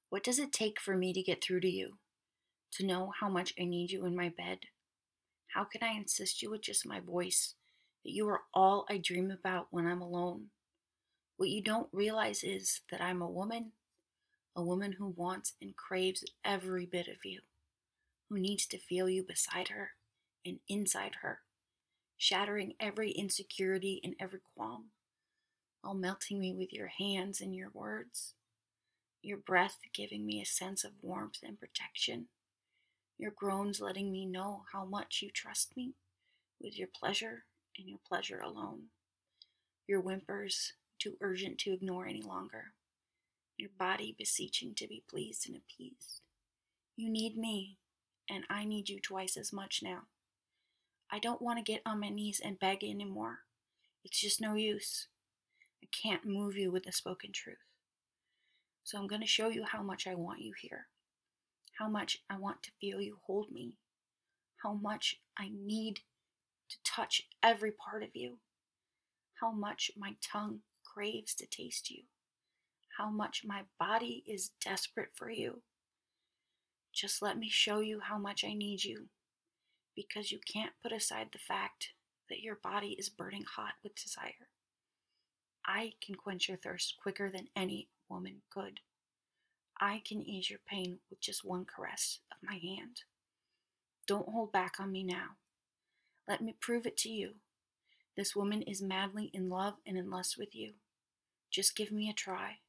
What does it take for me to get through to you? To know how much I need you in my bed? How can I insist you with just my voice that you are all I dream about when I'm alone? What you don't realize is that I'm a woman who wants and craves every bit of you, who needs to feel you beside her and inside her, shattering every insecurity and every qualm, while melting me with your hands and your words, your breath giving me a sense of warmth and protection, your groans letting me know how much you trust me with your pleasure and your pleasure alone, your whimpers too urgent to ignore any longer, your body beseeching to be pleased and appeased. You need me, and I need you twice as much now. I don't want to get on my knees and beg anymore. It's just no use. I can't move you with the spoken truth. So I'm going to show you how much I want you here, how much I want to feel you hold me, how much I need to touch every part of you, how much my tongue craves to taste you, how much my body is desperate for you. Just let me show you how much I need you, because you can't put aside the fact that your body is burning hot with desire. I can quench your thirst quicker than any woman could. I can ease your pain with just one caress of my hand. Don't hold back on me now. Let me prove it to you. This woman is madly in love and in lust with you. Just give me a try.